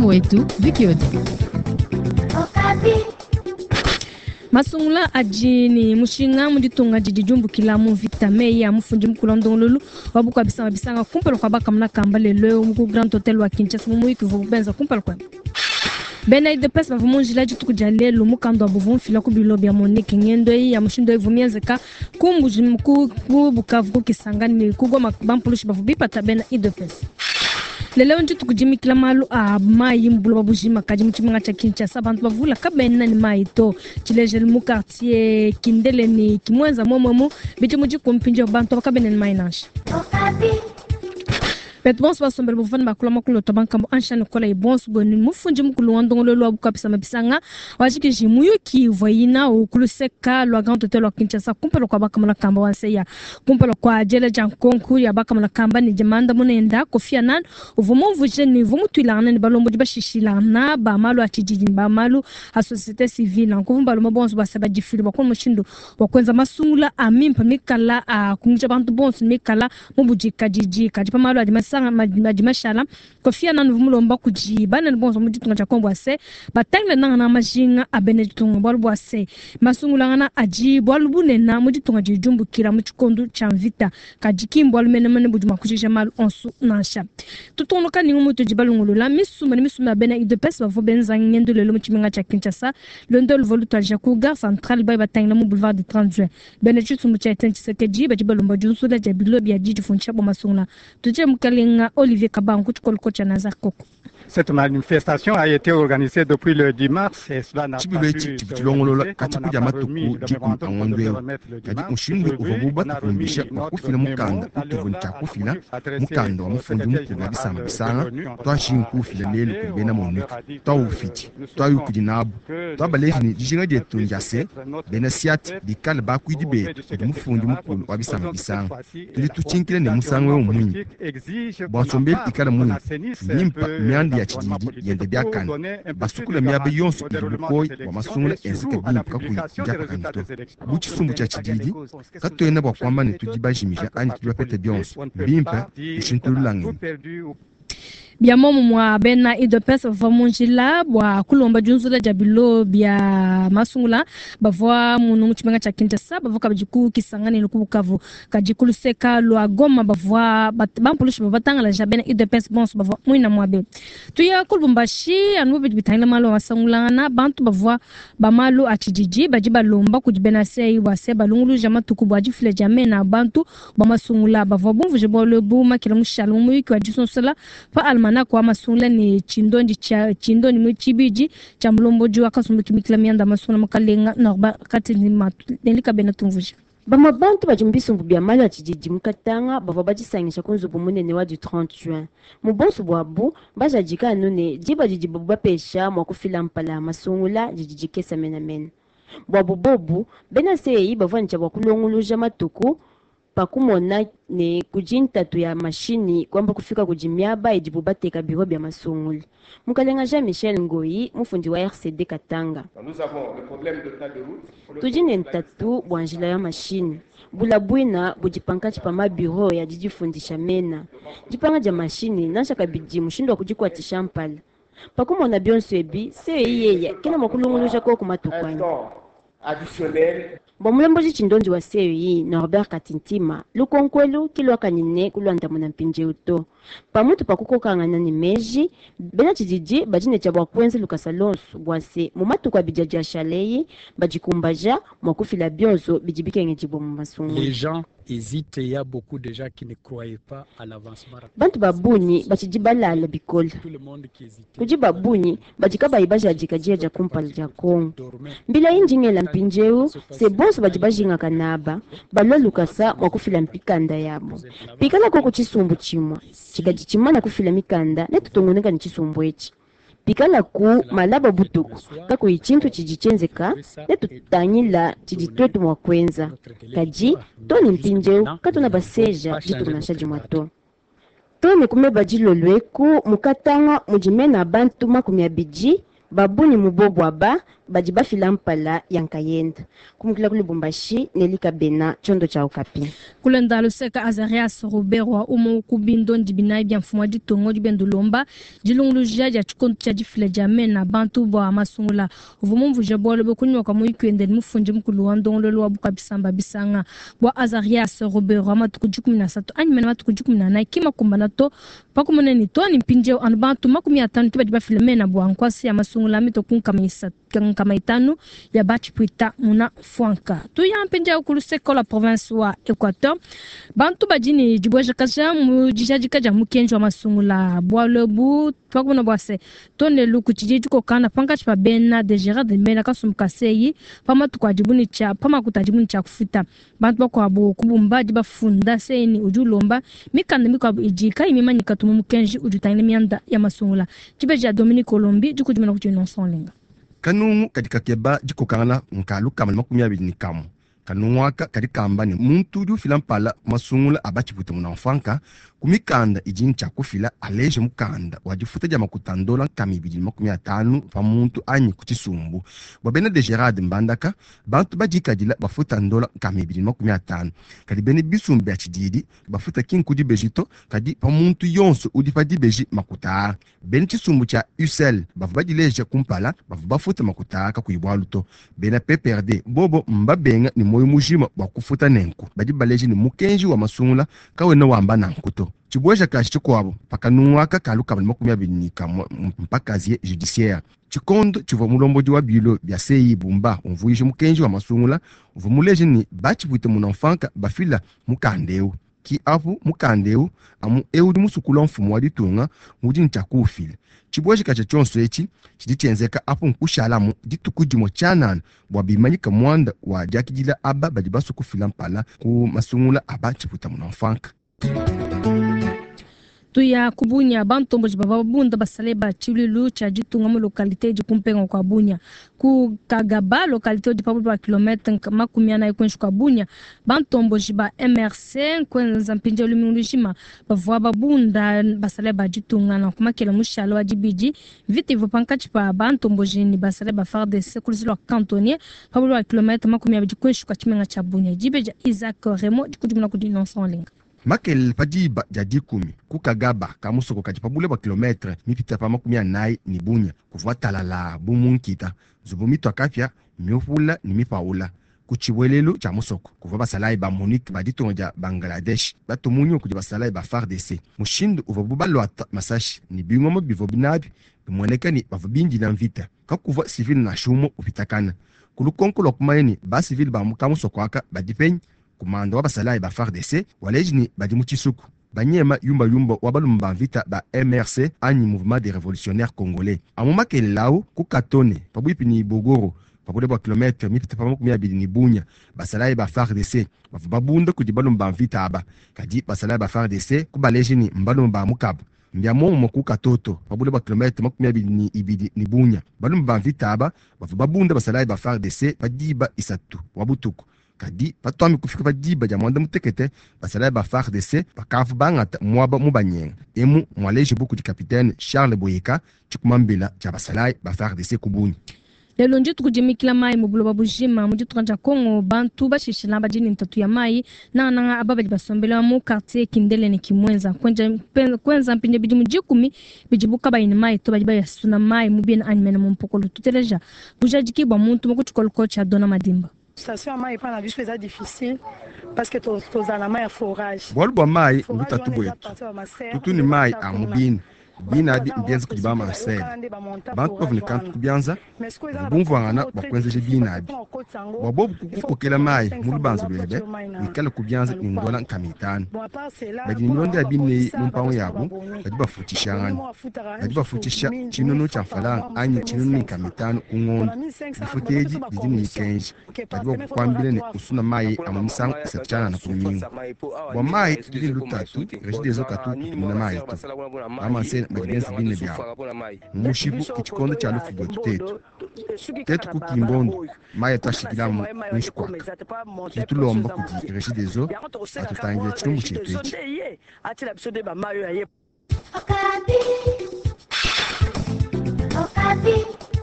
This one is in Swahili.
mtambo wetu Vikiodi. Masungula ajini mushinga muditunga jijumbu kila mu vitame ya mufunji mkulondongolulu wabuka bisanga bisanga kumpelo kwa baka mna kamba lelo mu Grand Hotel wa Kinshasa mu ikivu benza kumpelo kwa bena ide pesa bavumunjila jituku jalelo mukando abuvun fila ku bilobi ya Monique ngendo ya mushindo evumienzeka kumbuji mku Bukavu kisangani kugoma bampulushi bavubipa tabena ide pesa lelo njitu kujimi kila malu a mai mbulu babujima kaji mchimanga cha Kinshasa bantu bavula kabena ni mai to chileje mu quartier kindele ni kimwenza momomo bitu muji kompinje bantu bakabena ni mai nash Petbons va somber bufan bakula makulo tabanka mo anshane kola ibons boni mufunji mukulu wandongolo lo abukapisa mabisanga wajike jimuyuki voyina ukuluseka lo Grand Hotel wa Kinshasa kumpelo kwa baka mala kamba wanseya kumpelo kwa jele jankonku ya baka mala kamba ni jamanda munenda kofia nan uvumo vujeni vumutwilana ni balombo dibashishilana ba malu atijiji ba malu a société civile nkuvumba lo mabons basaba jifili bakon mushindo wakwenza masungula amimpa mikala a kunja bantu bons mikala mubujika jiji kajipa malu adimasa majimashala kofia na nvumulomba kujiba na bonzo muditunga cha kombo ase batangle na majinga abenetunga bolbo ase masungula ngana aji bolbune na muditunga jijumbu kira muchikondo cha mvita kajikimbo almenemene bujuma kujisha mal onsu nasha tutono kani ngumuto jibalungulu la misuma bena ide pes bavo benza ngendo lelo muchiminga cha Kinshasa londo voluta jakuga central bay batangle mu boulevard du 30 juin bena chutu mucha etenchisekeji bajibalomba junsu la jabilobi ya jiji funcha bo masungula tuje mukali Olivier Kabangu kocha naza koko. Cette manifestation a été organisée depuis le 10 mars et cela n'a pas pu ya chididi yende byakana basukula miabe yonso ibukoi wa masungula enzike bimuka kujaka kanito buchisumbu cha chididi katoyena bwa kwamba netujibajimija ani tujapete byonso bimpa ishintululangi biamomo mwa bena ido pesa vamunjila bwa kulomba junzula jabilo bia masungula bavwa munu muchimenga cha Kinshasa bavwa kajiku kisangani lukubukavu kajikulu seka lwa Goma bavwa bampulushi bavatanga la jabena ido pesa bons bavwa muina mwabe tuya kulbumbashi anubi bitanga malo masungula na bantu bavwa bamalu achijiji bajiba lomba kujibena sei wase balungulu jama tukubwa jifile jamena bantu bamasungula bavwa bumvu jibolo buma kila mushalu muyiki wa jisonsala pa alma na kwa masungula ni chindoni mchibiji cha mlombo juu akasumbuki mikila mianda masungula makalenga na kati ni matu nelika bena tumvuja bama bantu bajimbisumbu bia mali achijiji mukatanga bava bajisangisha kunzubu munene wa du 30 juin mubonsu bwabu bajajika nune jiba jijibu bapesha mwakufila mpala masungula jijikesa mena bwabu bobu bena seyi bavanja wakulonguluja matuku pakumona ne kujintatu ya mashini kwamba kufika kujimiaba ejibu bateka biro bya masunguli mukalenga Jean Michel Ngoyi mufundi wa RCD Katanga. Nous avons le problème de tas de route. Tujine ntatu bwanjila ya mashini bulabwina bujipanka chipama biro ya jijifundisha mena jipanga ja mashini nasha kabidi mushindo kujikwa tishampala pakumona byonso ebi seyeye kina makulunguluja ko kumatukwani additionnel. Bomulembo chindonji wa CEI Norbert Katintima lukonkwelu kilwaka nine kulwanda muna mpinje uto pamutu pakukokangana ni meji bena chididi bajine chabwa kwenzi lukasalonsu bwase mumatu kwa bijaji ya shaleyi bajikumbaja mwakufila bionzo bijibike ngejibo mumasungu. Les gens hésitent et il y a beaucoup de gens qui ne croyaient pas à l'avancement. Bantu babuni bachijibala ala bikola. Tout le monde qui hésitait. Kujibabuni bajikaba ibaja jikajia ja kumpala ja Kongo. Bila injinge la mpinjeu se bonso bajibajinga kanaba balwa lukasa mwakufila mpikanda yabo. Pikala koko chisumbu chimwa chikajichimana kufila mikanda netutongoneka ni chisumbu echi. Pikala ku malaba butuku kako ichintu chijichenzeka netutanyila chijitwetu mwakwenza kaji toni mpinjeu katuna baseja jitunasha jumwato toni kumeba jilolweku mukatanga mujimena abantu makumi abiji babuni mubobo aba bajiba filampala yankayenda kumukila kulubumbashi nelika bena chondo cha Okapi kulenda luseka Azarias Robert umo kubindo ndibina bya mfumwa ditongo dibendo lomba dilungulujia ya chikondo cha difile jamena na bantu bwa masungula uvumumvu jabolo bokunywa kwa muikwende mufunje mkulu wandongo lwa bukabisamba bisanga bwa Azarias Robert amatuku 17 anyimena matuku 18 kima kumbanato pakumone ni toni mpinje anu bantu 50 tiba filemena bwa nkwasi ya masungula mito kunkamisa kamaitanu ya bachi puita muna fuanka tuya mpinje ukuluseka la province wa Equateur bantu bajini jibwaje kaja mujijaji kaja mukenjo wa masungula bwa lebu twakuna bwase tonne luku chijiju ko kana panga chipa bena de Gerard de Mena kasumkaseyi pama tukwajibuni cha pama kutajibuni cha kufuta bantu bako abo kubumba jiba funda seni ujulomba mikanda mikabo ijika imimani katumu mukenji ujutangile mianda ya masungula chibeja Dominique Colombi jukujumana kujino sonlenga kanungu katika keba jikokana nkalu kama 25 kanunwaka kadikamba ni muntu du filampala masungula abachiputa munamfanka kumikanda ijini cha kufila aleje mukanda wajifuta jama kutandola kamibili 50 pa muntu anyi kuchisumbu wabena de Gerard Mbandaka bantu bajikadila bafuta ndola kamibili 50 kadi bene bisumbe achididi bafuta kinkudi bejito kadi pa muntu yonso udifa di beji makuta bene chisumbu cha UCL bafubajileje kumpala bafuta makuta ka kuibwaluto bena PPRD bobo mbabenga ni moyo mujima bakufuta nenku bajibaleje ni mukenji wa masungula kawena wamba nankuto chibweja kashi chikwabo pakanunwaka kaluka 20 mpakazie judiciaire chikondo chivo mulombo wa bilo bya sei bumba umvuije mukenji wa masungula uvumuleje ni bachibuite munamfanka bafila mukandeu ki apu mukandeu amu eudi musukula mfumu wa ditunga mudini chakufila chibweja kacha chonso echi chiditenzeka apu nkushalamu ditukujimo chanana bwa bimanyika mwanda wa jakijila aba badibaso kufila mpala ku masungula aba chibuita munamfanka tuya kubunya bantombo jibaba bunda basaleba chililu cha jitunga mu lokalite jikumpenga kwa bunya ku kagaba lokalite di pabu ba kilometre makumiana ikwenshu kwa bunya bantombo jiba MRC kwenza mpinje lumunujima bavwa babunda basaleba jitunga na kumakela mushalo wa jibiji vite vopankachi pa bantombo jini basaleba FARDC kulizilo cantonnier pabu ba kilometre makumiana jikwenshu kwa chimenga cha bunya jibeja Isaac Remo dikujumuna kudinonson linga makel padiba jadikumi kukagaba kamusoko kajipabule ba kilometre mipita pa 40 ni bunya kuvwa talala bumunkita zubumito akafya miofula ni mipaula kuchibwelelo cha musoko kuvwa basalai ba Monique baditonja Bangladesh batumunyo kuja basalai ba FARDC mushindu uvabuba lwata masashi ni bingomo bivobinabi bimwonekani bavubinji na mvita kakuvwa civil na shumo upitakana kulukonko lokumayeni ba civil ba mukamusoko aka badipenya kumanda wa basalai ba FARDC walejini badimuchisuku banyema yumba wabalumba vita ba MRC anyi mouvement des révolutionnaires congolais amumakele lao kukatone pabwipini Bogoro pabule ba kilometre mipita pa 200 ni bunya basalai ba FARDC babunda kudibalumba vita aba kadi basalai ba FARDC kubalejini mbalumba mukaba mbyamo mokuka toto pabule ba kilometre 200 ni bunya balumba vita aba babunda basalai ba FARDC padiba isatu wabutuku kadi patwami kufika badiba ja mwanda mutekete basalai ba FARDC bakafu bangata mwaba mubanyenga emu mwaleje buku di capitaine Charles Boyeka chikumambela cha basalai ba FARDC kubuni lelo njitu kujimikila mai mubulo babujima mujitu kanja Kongo bantu bashishila bajini ntatu ya mai na ababali basombela mu quartier Kindele ni Kimwenza kwenza mpinje bijimu jikumi bijibuka bayini mai to bajiba yasuna mai mubina animene mumpokolo tuteleja bujajiki ba muntu mukuchukolo kocha Dona Madimba station ya mai pana biso eza difficile parce que tozala mai ya forage bolbo mai ngutatu boyetu tutuni mai amubini bina di mbienza kujiba mansele bantu pavuni kantu kubianza bumvangana bakwenzeje bina bi wabobu kukokela mai mulubanzo lwebe nikala kubianza indola nkamitano bajini milonde ya bine numpango yabo bajiba futishangani bajiba futisha chinono cha mfalanga anyi chinono nkamitano kungono bifuteji dijini nikenji bajiba kukwambile ne usuna mai amumisang isatichana na kumingu wa mai dili lutatu rejidezo katu kutumina mai tu amansele bajibenzi bine byao mushibu kichikondo cha lufu bwetu tetu kukimbondo maye twashikilamu nishikwaka kitulomba kuti rejidezo atutangira chilumbu chetu echi Okapi.